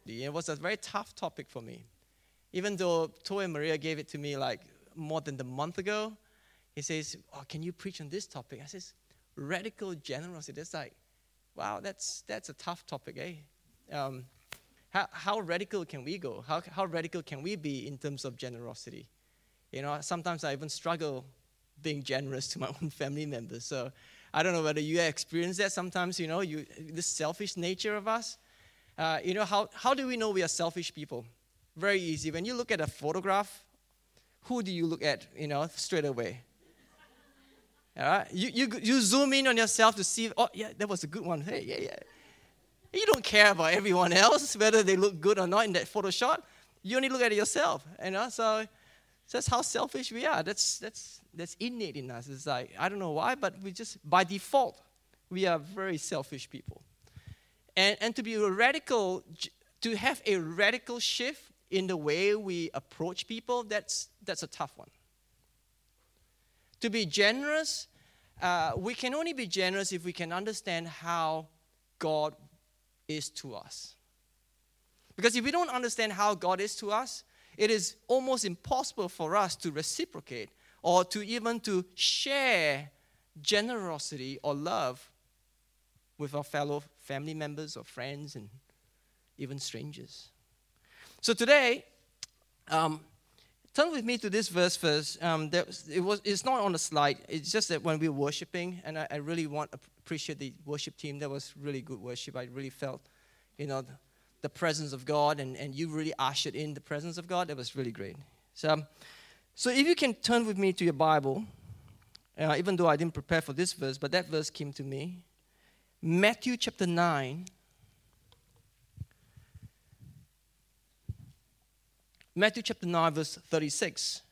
generosity. It was a very tough topic for me. Even though Toy and Maria gave it to me like more than a month ago, he says, "Oh, can you preach on this topic?" I says, "Radical generosity." That's like, wow, that's a tough topic, eh? How radical can we go? How radical can we be in terms of generosity? You know, sometimes I even struggle being generous to my own family members. So I don't know whether you experience that sometimes, you know, this selfish nature of us. You know, how do we know we are selfish people? Very easy. When you look at a photograph, who do you look at, you know, straight away? All right? You zoom in on yourself to see, oh, yeah, that was a good one. Hey, yeah. You don't care about everyone else, whether they look good or not in that photo shot. You only look at it yourself, you know. So that's how selfish we are. That's innate in us. It's like, I don't know why, but we just, by default, we are very selfish people. And to be radical, to have a radical shift in the way we approach people, that's a tough one. To be generous, we can only be generous if we can understand how God is to us. Because if we don't understand how God is to us, it is almost impossible for us to reciprocate or to even to share generosity or love with our fellow family members or friends and even strangers. So today, turn with me to this verse first. It's not on the slide. It's just that when we were worshiping, and I really appreciate the worship team. That was really good worship. I really felt, you know, the presence of God, and you really ushered in the presence of God. That was really great. So if you can turn with me to your Bible, even though I didn't prepare for this verse, but that verse came to me. Matthew chapter 9. Matthew chapter 9, verse 36.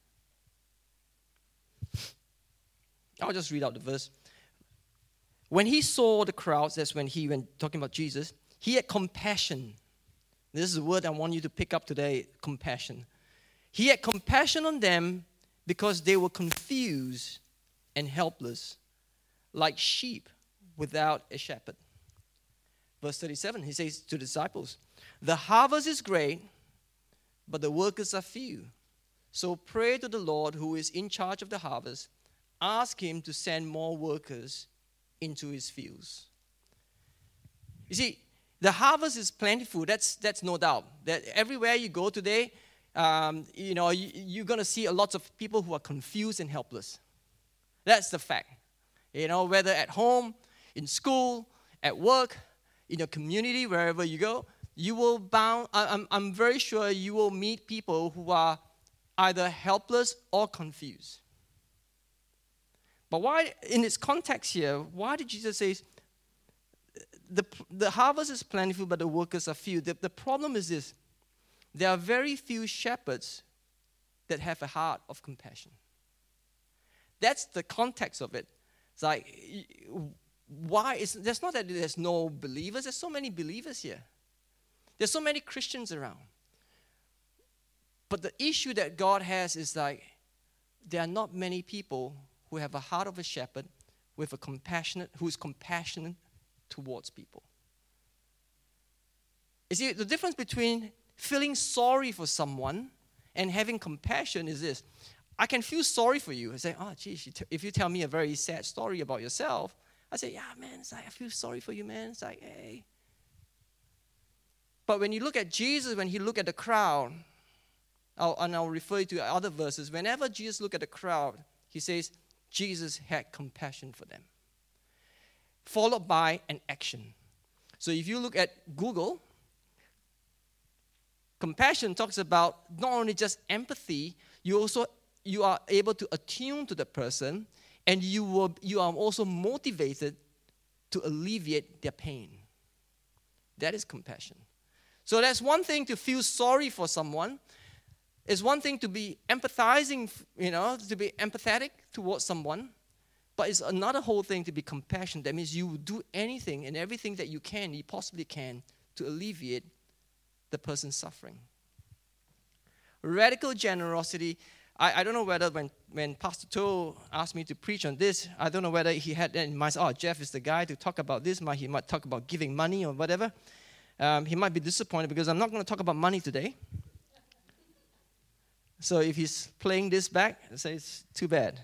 I'll just read out the verse. When he saw the crowds, that's when talking about Jesus, he had compassion. This is a word I want you to pick up today, compassion. He had compassion on them because they were confused and helpless, like sheep without a shepherd. Verse 37, he says to the disciples, "The harvest is great, but the workers are few. So pray to the Lord who is in charge of the harvest. Ask him to send more workers into his fields." You see, the harvest is plentiful. That's no doubt. That everywhere you go today, you know, you're going to see a lot of people who are confused and helpless. That's the fact. You know, whether at home, in school, at work, in your community, wherever you go, you will I'm very sure you will meet people who are either helpless or confused. But why, in its context here, why did Jesus say the harvest is plentiful, but the workers are few? The problem is this: there are very few shepherds that have a heart of compassion. That's the context of it. It's like, there's not that there's no believers. There's so many believers here. There's so many Christians around. But the issue that God has is like, there are not many people who have a heart of a shepherd who is compassionate towards people. You see, the difference between feeling sorry for someone and having compassion is this. I can feel sorry for you. I say, oh, geez, if you tell me a very sad story about yourself, I say, yeah, man, it's like, I feel sorry for you, man. It's like, hey. But when you look at Jesus, when he looked at the crowd, and I'll refer you to other verses, whenever Jesus looked at the crowd, he says, Jesus had compassion for them. Followed by an action. So if you look at Google, compassion talks about not only just empathy, you are able to attune to the person, and you are also motivated to alleviate their pain. That is compassion. So that's one thing to feel sorry for someone. It's one thing to be empathizing, to be empathetic towards someone. But it's another whole thing to be compassionate. That means you will do anything and everything that you possibly can, to alleviate the person's suffering. Radical generosity. I don't know whether when Pastor To asked me to preach on this, I don't know whether he had that in mind. Oh, Jeff is the guy to talk about this. He might talk about giving money or whatever. He might be disappointed because I'm not going to talk about money today. So if he's playing this back, I say it's too bad.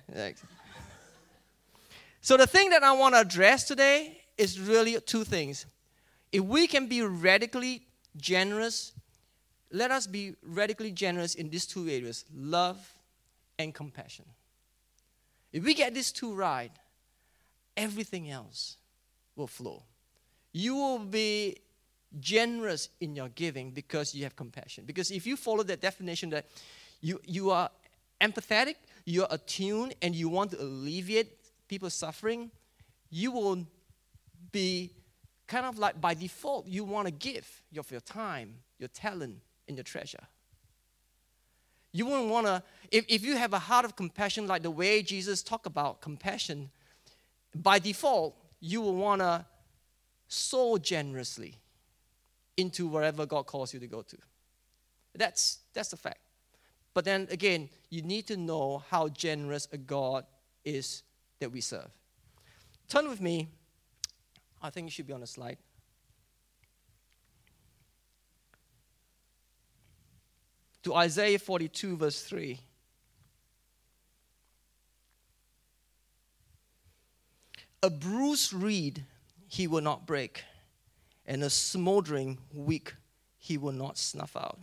So the thing that I want to address today is really two things. If we can be radically generous, let us be radically generous in these two areas, love and compassion. If we get these two right, everything else will flow. You will be generous in your giving because you have compassion. Because if you follow that definition that you are empathetic, you are attuned, and you want to alleviate people's suffering, you will be kind of like by default, you want to give of your time, your talent, and your treasure. You wouldn't want to, if you have a heart of compassion like the way Jesus talked about compassion, by default, you will want to sow generously into wherever God calls you to go to. That's the fact. But then again, you need to know how generous a God is that we serve. Turn with me. I think it should be on the slide. To Isaiah 42, verse 3. A bruised reed he will not break, and a smoldering wick he will not snuff out.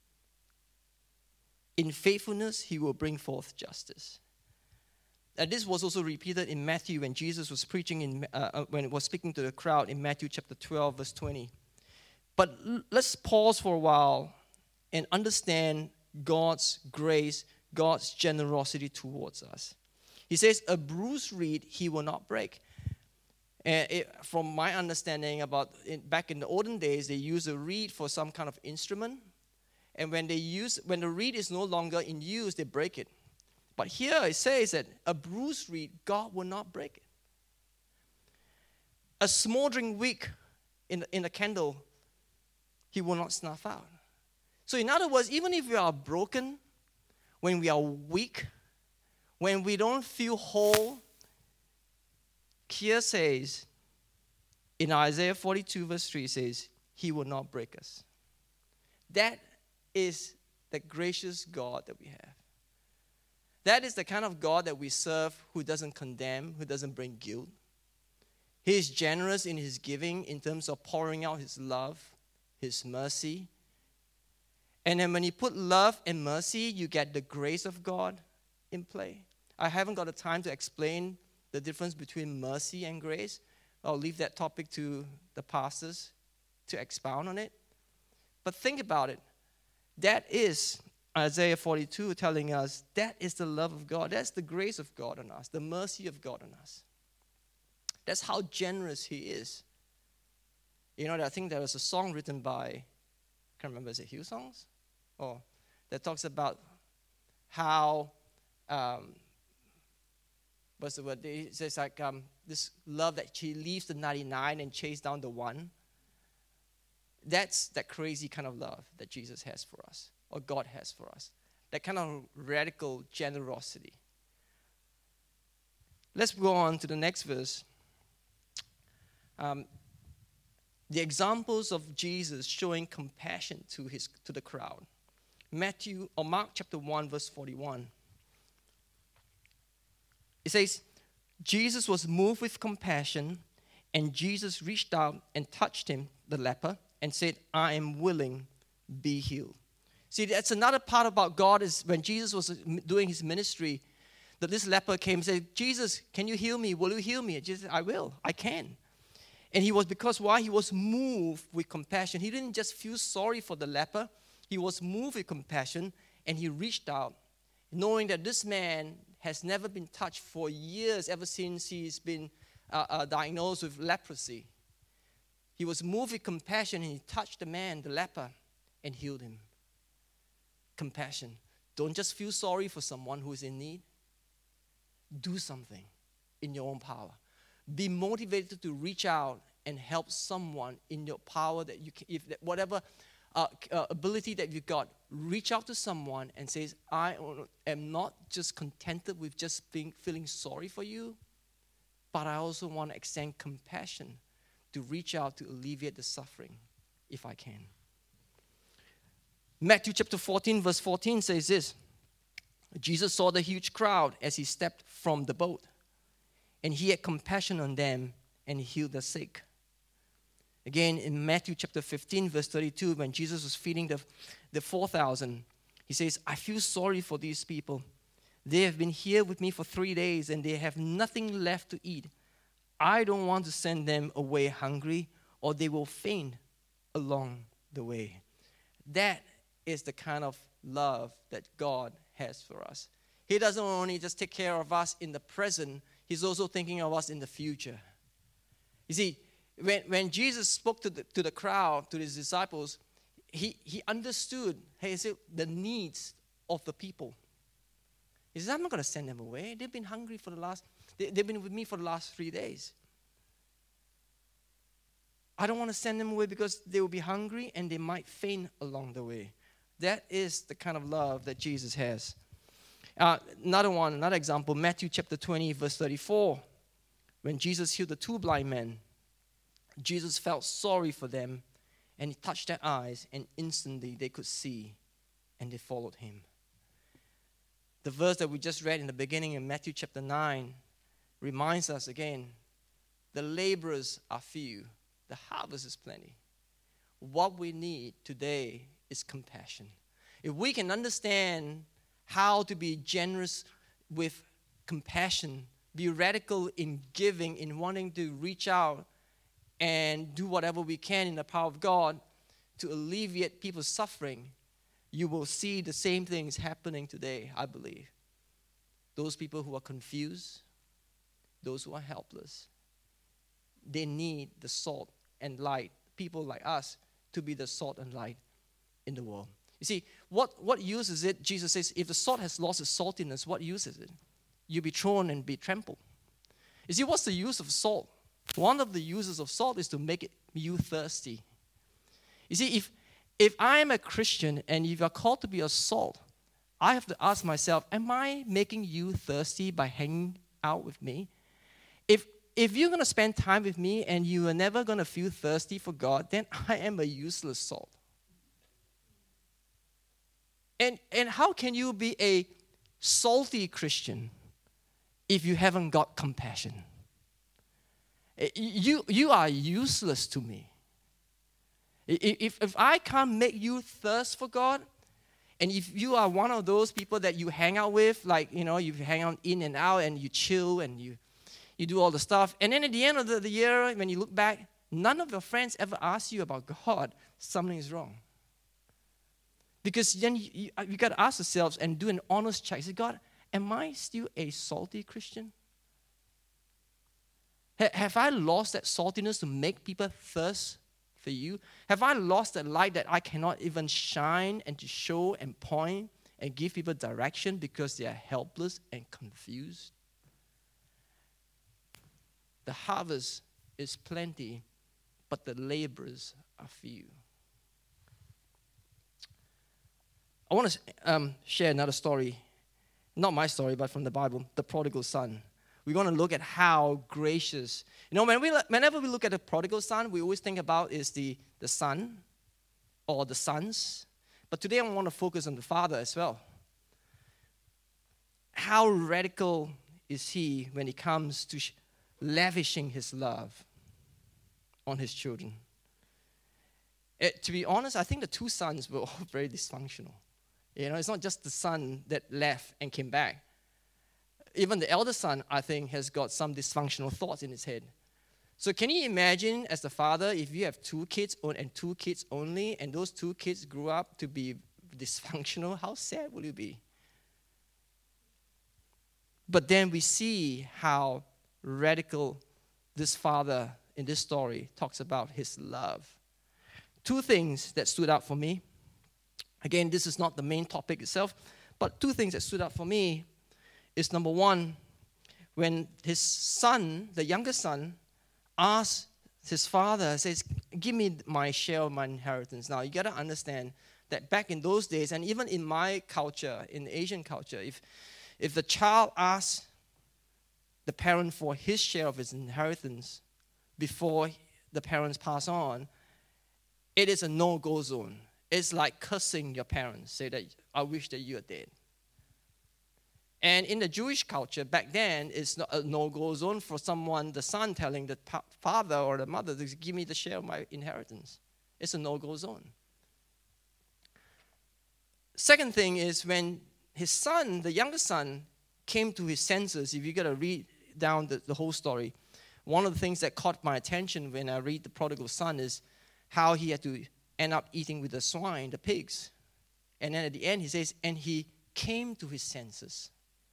In faithfulness he will bring forth justice. And this was also repeated in Matthew when Jesus was preaching, when he was speaking to the crowd in Matthew chapter 12, verse 20. But let's pause for a while and understand God's grace, God's generosity towards us. He says, a bruised reed he will not break. And from my understanding back in the olden days, they used a reed for some kind of instrument. And when the reed is no longer in use, they break it. But here it says that a bruised reed, God will not break it. A smoldering wick in a candle, he will not snuff out. So in other words, even if we are broken, when we are weak, when we don't feel whole, here says, in Isaiah 42 verse 3 says, he will not break us. That is the gracious God that we have. That is the kind of God that we serve, who doesn't condemn, who doesn't bring guilt. He is generous in his giving in terms of pouring out his love, his mercy. And then when you put love and mercy, you get the grace of God in play. I haven't got the time to explain the difference between mercy and grace. I'll leave that topic to the pastors to expound on it. But think about it. That is Isaiah 42 telling us that is the love of God. That's the grace of God on us, the mercy of God on us. That's how generous he is. You know, I think there was a song written by, I can't remember, is it Hillsongs? That talks about how, what's the word? It says like this love that she leaves the 99 and chases down the one. That's that crazy kind of love that Jesus has for us, or God has for us. That kind of radical generosity. Let's go on to the next verse. The examples of Jesus showing compassion to the crowd. Mark chapter 1, verse 41. It says, Jesus was moved with compassion, and Jesus reached out and touched him, the leper, and said, I am willing, be healed. See, that's another part about God is when Jesus was doing his ministry, that this leper came and said, Jesus, can you heal me? Will you heal me? Jesus said, I will, I can. And he was, because why? He was moved with compassion. He didn't just feel sorry for the leper. He was moved with compassion, and he reached out, knowing that this man has never been touched for years, ever since he's been diagnosed with leprosy. He was moved with compassion, and he touched the man, the leper, and healed him. Compassion. Don't just feel sorry for someone who is in need. Do something in your own power. Be motivated to reach out and help someone in your power that you can, whatever ability that you got, reach out to someone and say, I am not just contented with just feeling sorry for you, but I also want to extend compassion to reach out to alleviate the suffering if I can. Matthew chapter 14, verse 14 says this. Jesus saw the huge crowd as he stepped from the boat, and he had compassion on them and healed the sick. Again, in Matthew chapter 15, verse 32, when Jesus was feeding the 4,000, he says, I feel sorry for these people. They have been here with me for 3 days, and they have nothing left to eat. I don't want to send them away hungry, or they will faint along the way. That is the kind of love that God has for us. He doesn't only just take care of us in the present, He's also thinking of us in the future. You see, when Jesus spoke to the crowd, to His disciples, He understood, he said, the needs of the people. He says, I'm not going to send them away. They've been hungry they've been with me for the last 3 days. I don't want to send them away because they will be hungry and they might faint along the way. That is the kind of love that Jesus has. Another example, Matthew chapter 20, verse 34. When Jesus healed the 2 blind men, Jesus felt sorry for them, and He touched their eyes, and instantly they could see, and they followed Him. The verse that we just read in the beginning in Matthew chapter 9 reminds us again, the laborers are few, the harvest is plenty. What we need today is compassion. If we can understand how to be generous with compassion, be radical in giving, in wanting to reach out and do whatever we can in the power of God to alleviate people's suffering, you will see the same things happening today, I believe. Those people who are confused, those who are helpless, they need the salt and light, people like us, to be the salt and light in the world. You see, what use is it? Jesus says, if the salt has lost its saltiness, what use is it? You'll be thrown and be trampled. You see, what's the use of salt? One of the uses of salt is to make you thirsty. You see, if I am a Christian and if you're called to be a salt, I have to ask myself, am I making you thirsty by hanging out with me? If you're going to spend time with me and you are never going to feel thirsty for God, then I am a useless salt. And how can you be a salty Christian if you haven't got compassion? You are useless to me. If I can't make you thirst for God, and if you are one of those people that you hang out with, like, you hang out in and out and you chill and you do all the stuff, and then at the end of the year, when you look back, none of your friends ever ask you about God, something is wrong. Because then you got to ask yourselves and do an honest check. Say, God, am I still a salty Christian? Have I lost that saltiness to make people thirst for you? Have I lost that light that I cannot even shine and to show and point and give people direction because they are helpless and confused? The harvest is plenty, but the laborers are few. I want to share another story, not my story, but from the Bible, the prodigal son. We're going to look at how gracious. Whenever we look at the prodigal son, we always think about is the son or the sons. But today I want to focus on the father as well. How radical is he when it comes to lavishing his love on his children? To be honest, I think the 2 sons were all very dysfunctional. It's not just the son that left and came back. Even the elder son, I think, has got some dysfunctional thoughts in his head. So can you imagine, as the father, if you have 2 kids and 2 kids only, and those 2 kids grew up to be dysfunctional, how sad will you be? But then we see how radical this father in this story talks about his love. 2 things that stood out for me. Again, this is not the main topic itself, but 2 things that stood out for me is, number 1, when his son, the younger son, asks his father, says, give me my share of my inheritance. Now, you got to understand that back in those days, and even in my culture, in Asian culture, if the child asks the parent for his share of his inheritance before the parents pass on, it is a no-go zone. It's like cursing your parents, say that, I wish that you are dead. And in the Jewish culture, back then, it's not a no-go zone for someone, the son telling the father or the mother to give me the share of my inheritance. It's a no-go zone. Second thing is when his son, the younger son, came to his senses. If you got to read down the whole story, one of the things that caught my attention when I read the prodigal son is how he had to end up eating with the swine, the pigs. And then at the end he says, and he came to his senses.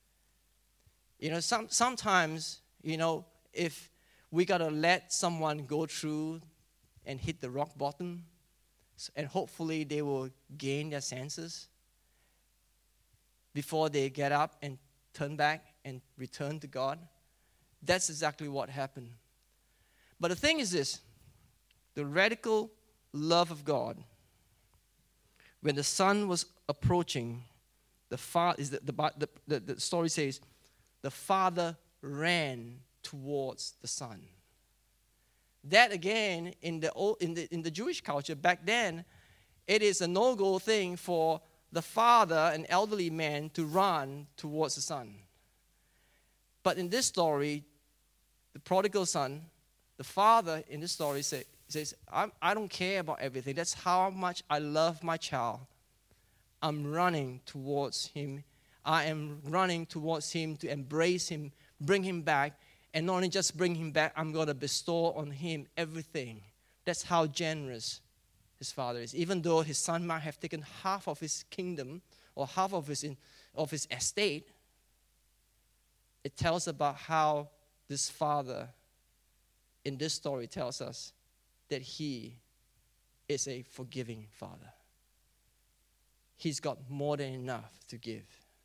Sometimes, if we got to let someone go through and hit the rock bottom, and hopefully they will gain their senses before they get up and turn back and return to God. That's exactly what happened. But the thing is this, the radical love of God, when the son was approaching, the story says, the father ran towards the son. That again, in the Jewish culture back then, it is a no-go thing for the father, an elderly man, to run towards the son. But in this story, the prodigal son, the father in this story says, I don't care about everything. That's how much I love my child. I'm running towards him. I am running towards him to embrace him, bring him back, and not only just bring him back, I'm going to bestow on him everything. That's how generous his father is. Even though his son might have taken half of his kingdom or half of his estate, it tells about how this father in this story tells us that he is a forgiving father. He's got more than enough to give.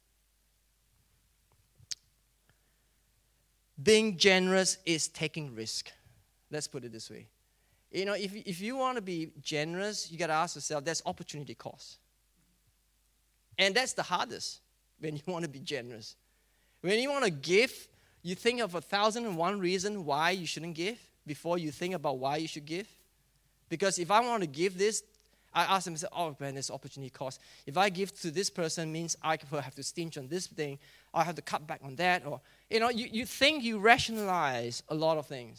Being generous is taking risk. Let's put it this way. If you want to be generous, you got to ask yourself, there's opportunity cost. And that's the hardest when you want to be generous. When you want to give, you think of 1,001 reasons why you shouldn't give before you think about why you should give. Because if I want to give this, I ask them, oh man, there's opportunity cost. If I give to this person, means I have to stinge on this thing. I have to cut back on that. Or you think you rationalize a lot of things.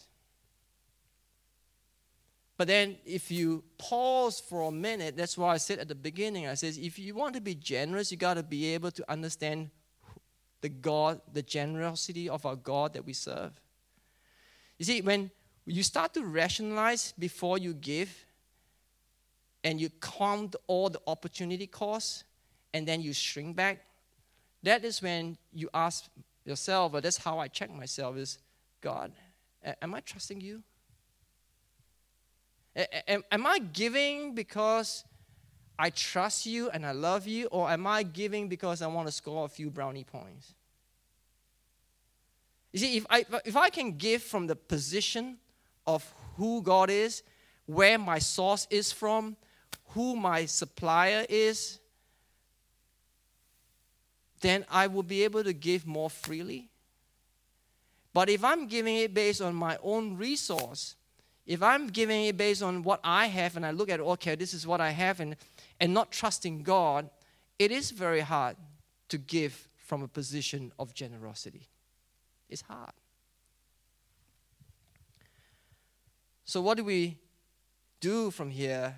But then if you pause for a minute, that's why I said at the beginning, I said, if you want to be generous, you got to be able to understand the generosity of our God that we serve. You see, when you start to rationalize before you give, and you count all the opportunity costs, and then you shrink back, that is when you ask yourself, or that's how I check myself, is, God, am I trusting you? Am I giving because I trust you and I love you, or am I giving because I want to score a few brownie points? You see, if I can give from the position of who God is, where my source is from, who my supplier is, then I will be able to give more freely. But if I'm giving it based on my own resource, if I'm giving it based on what I have and I look at, okay, this is what I have, and not trusting God, it is very hard to give from a position of generosity. It's hard. So what do we do from here?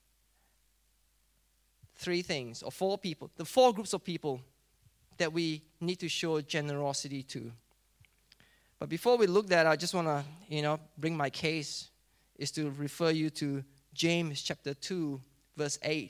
3 things, or 4 people, the 4 groups of people that we need to show generosity to. But before we look at that, I just want to, bring my case, is to refer you to James chapter 2, verse 8.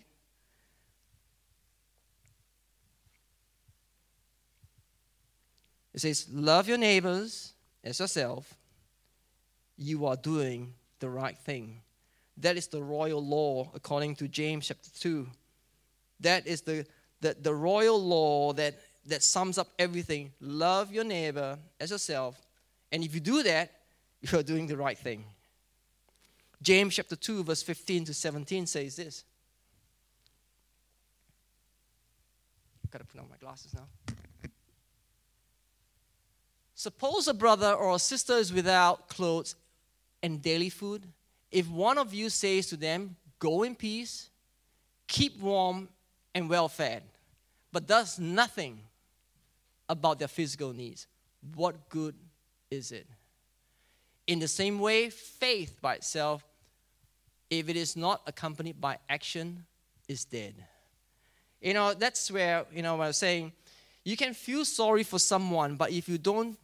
It says, love your neighbors as yourself. You are doing the right thing. That is the royal law according to James chapter 2. That is the royal law that sums up everything. Love your neighbor as yourself. And if you do that, you are doing the right thing. James chapter 2, verse 15 to 17 says this. I've got to put on my glasses now. Suppose a brother or a sister is without clothes and daily food. If one of you says to them, go in peace, keep warm and well fed, but does nothing about their physical needs, what good is it? In the same way, faith by itself, if it is not accompanied by action, is dead. That's where, I was saying, you can feel sorry for someone, but if you don't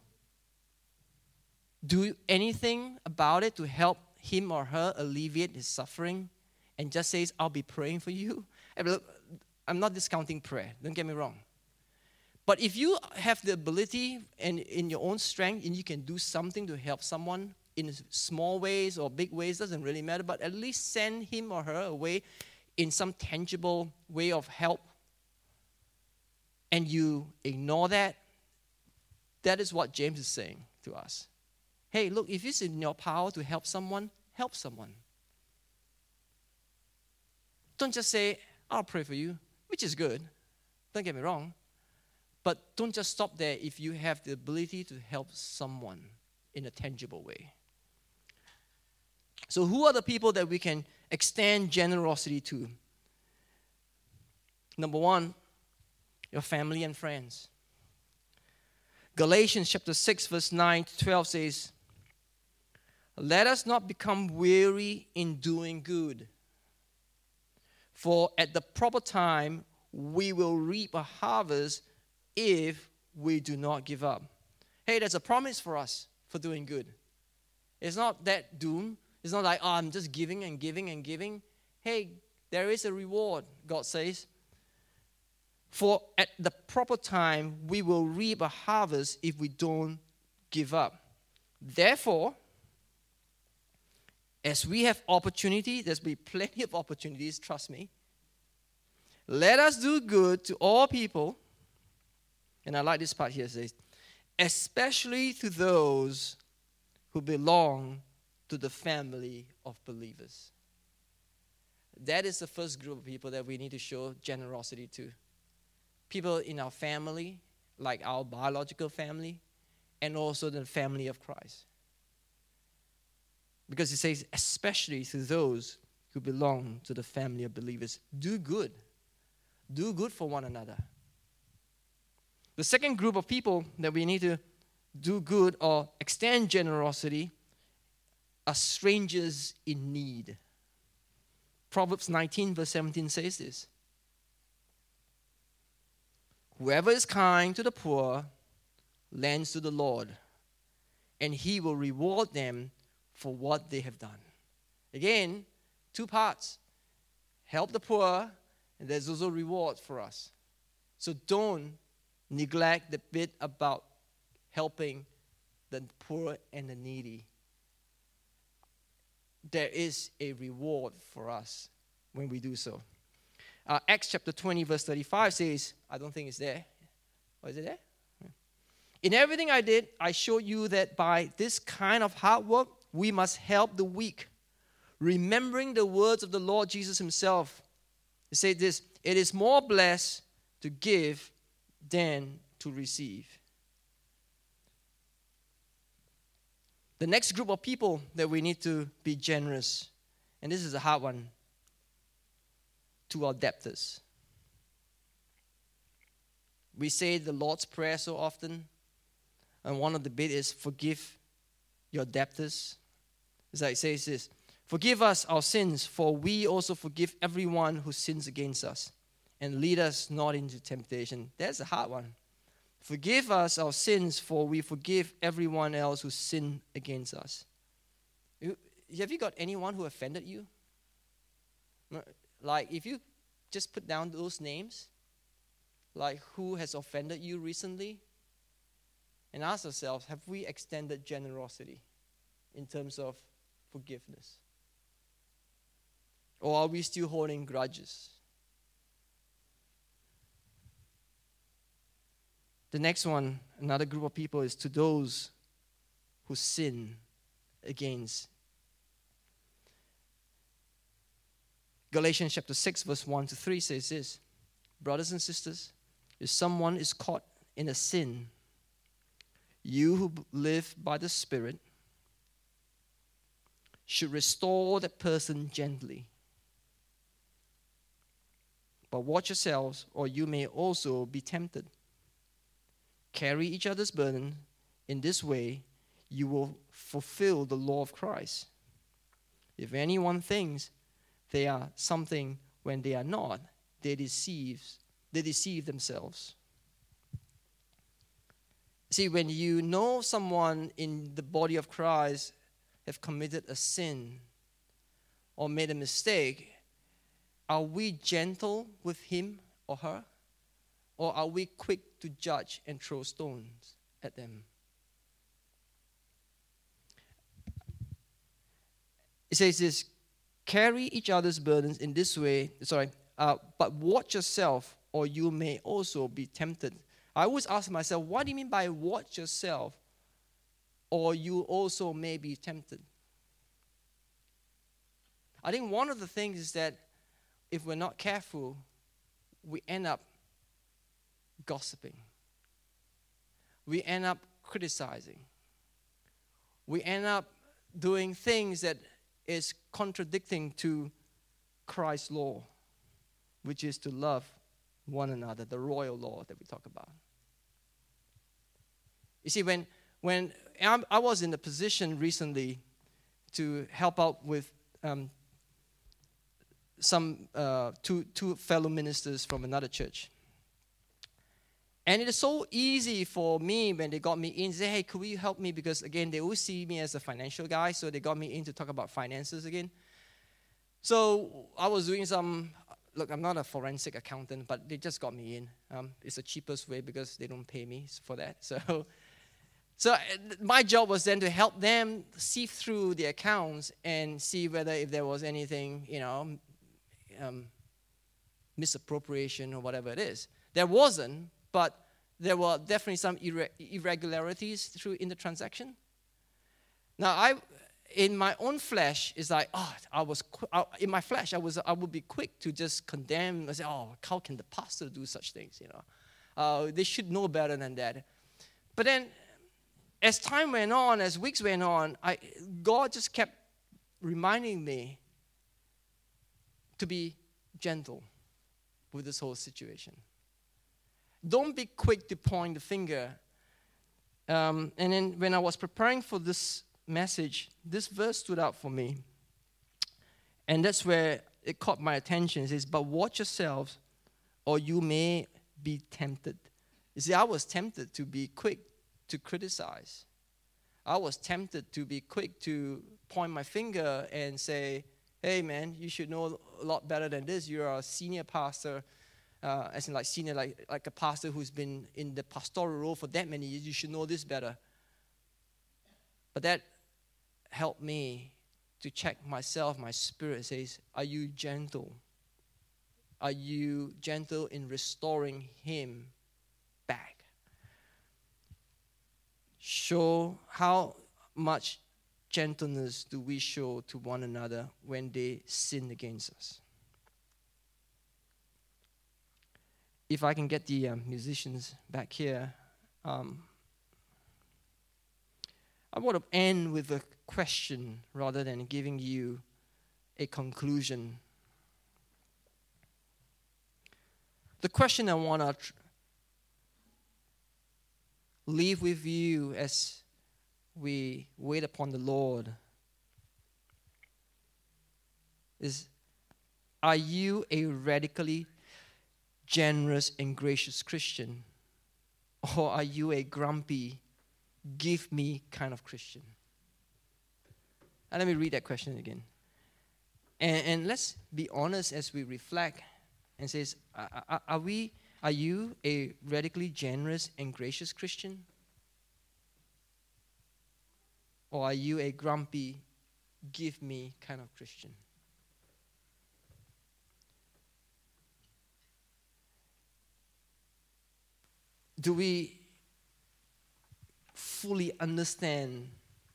do anything about it to help him or her alleviate his suffering and just says, I'll be praying for you. I'm not discounting prayer, don't get me wrong. But if you have the ability and in your own strength and you can do something to help someone in small ways or big ways, doesn't really matter, but at least send him or her away in some tangible way of help, and you ignore that, that is what James is saying to us. Hey, look, if it's in your power to help someone, help someone. Don't just say, I'll pray for you, which is good. Don't get me wrong. But don't just stop there if you have the ability to help someone in a tangible way. So who are the people that we can extend generosity to? Number one, your family and friends. Galatians chapter 6 verse 9 to 12 says, let us not become weary in doing good, for at the proper time we will reap a harvest if we do not give up. Hey, there's a promise for us for doing good. It's not that doom. It's not like, I'm just giving and giving and giving. Hey, there is a reward, God says. For at the proper time, we will reap a harvest if we don't give up. Therefore, as we have opportunity, there's be plenty of opportunities, trust me. Let us do good to all people. And I like this part here, it says, especially to those who belong to the family of believers. That is the first group of people that we need to show generosity to. People in our family, like our biological family, and also the family of Christ. Because it says, especially to those who belong to the family of believers. Do good. Do good for one another. The second group of people that we need to do good or extend generosity are strangers in need. Proverbs 19 verse 17 says this. Whoever is kind to the poor lends to the Lord, and he will reward them for what they have done. Again, two parts. Help the poor, and there's also reward for us. So don't neglect the bit about helping the poor and the needy. There is a reward for us when we do so. Acts chapter 20 verse 35 says, I don't think it's there. Or is it there? In everything I did, I showed you that by this kind of hard work, we must help the weak. Remembering the words of the Lord Jesus himself. He said this, it is more blessed to give than to receive. The next group of people that we need to be generous, and this is a hard one, to our debtors. We say the Lord's Prayer so often, and one of the bit is forgive your debtors. It's like it says this, forgive us our sins, for we also forgive everyone who sins against us, and lead us not into temptation. That's a hard one. Forgive us our sins, for we forgive everyone else who sinned against us. Have you got anyone who offended you? Like, if you just put down those names, like who has offended you recently, and ask ourselves, have we extended generosity in terms of forgiveness? Or are we still holding grudges? The next one, another group of people, is to those who sin against. Galatians chapter 6 verse 1 to 3 says this, brothers and sisters, if someone is caught in a sin, you who live by the Spirit should restore that person gently. But watch yourselves, or you may also be tempted. Carry each other's burden. In this way, you will fulfill the law of Christ. If anyone thinks they are something when they are not, they deceive themselves. See, when you know someone in the body of Christ have committed a sin or made a mistake, are we gentle with him or her? Or are we quick to judge and throw stones at them? It says this, carry each other's burdens in this way, but watch yourself, or you may also be tempted. I always ask myself, what do you mean by watch yourself, or you also may be tempted? I think one of the things is that if we're not careful, we end up gossiping. We end up criticizing. We end up doing things that is contradicting to Christ's law, which is to love one another, the royal law that we talk about. You see, when I was in the position recently to help out with two fellow ministers from another church. And it is so easy for me when they got me in, say, hey, could you help me? Because again, they always see me as a financial guy, so they got me in to talk about finances again. So I was doing look, I'm not a forensic accountant, but they just got me in. It's the cheapest way because they don't pay me for that. So my job was then to help them sift through the accounts and see whether if there was anything, misappropriation or whatever it is. There wasn't, but there were definitely some irregularities in the transaction. Now, in my own flesh, it's like, in my flesh, I would be quick to just condemn and say, how can the pastor do such things, They should know better than that. But then, as time went on, as weeks went on, God just kept reminding me to be gentle with this whole situation. Don't be quick to point the finger. And then when I was preparing for this message, this verse stood out for me. And that's where it caught my attention. It says, but watch yourselves, or you may be tempted. You see, I was tempted to be quick to criticize. I was tempted to be quick to point my finger and say, hey man, you should know a lot better than this. You're a senior pastor, as in like senior, like a pastor who's been in the pastoral role for that many years. You should know this better. But that helped me to check myself, my spirit says, are you gentle? Are you gentle in restoring him back? Show how much gentleness do we show to one another when they sin against us. If I can get the musicians back here, I want to end with a question rather than giving you a conclusion. The question I want to leave with you as we wait upon the Lord is, are you a radically generous and gracious Christian? Or are you a grumpy, give me kind of Christian? And let me read that question again. And let's be honest as we reflect and says, are you a radically generous and gracious Christian? Or are you a grumpy, give me kind of Christian? Do we fully understand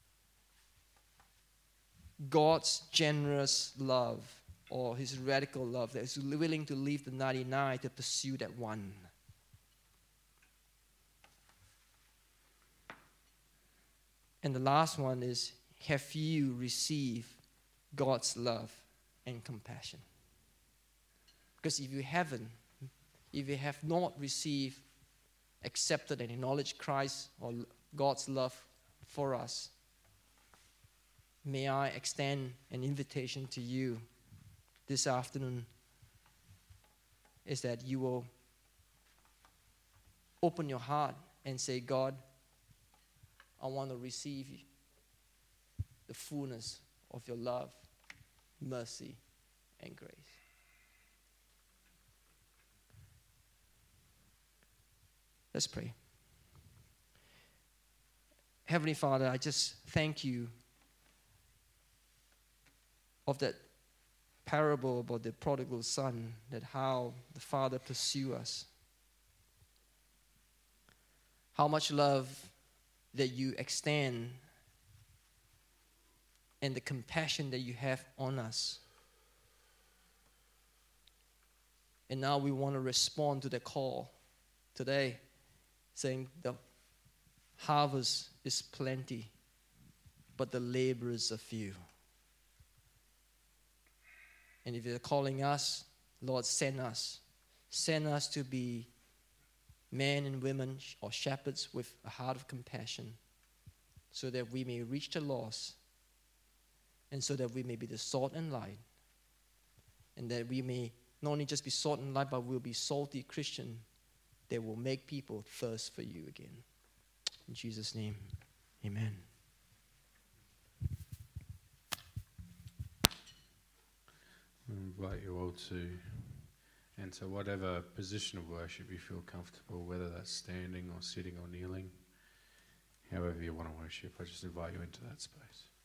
God's generous love or his radical love that is willing to leave the 99 to pursue that one? And the last one is, have you received God's love and compassion? Because if you haven't, if you have not received, accepted, and acknowledged Christ or God's love for us, may I extend an invitation to you this afternoon, is that you will open your heart and say, God, I want to receive the fullness of your love, mercy, and grace. Let's pray. Heavenly Father, I just thank you of that parable about the prodigal son, that how the father pursued us. How much love that you extend and the compassion that you have on us. And now we want to respond to the call today, saying the harvest is plenty, but the laborers are few. And if you're calling us, Lord, send us. Send us to be men and women or shepherds with a heart of compassion, so that we may reach the lost, and so that we may be the salt and light, and that we may not only just be salt and light, but we'll be salty Christian that will make people thirst for you again. In Jesus' name, amen. I invite you all to enter whatever position of worship you feel comfortable, whether that's standing or sitting or kneeling, however you want to worship. I just invite you into that space.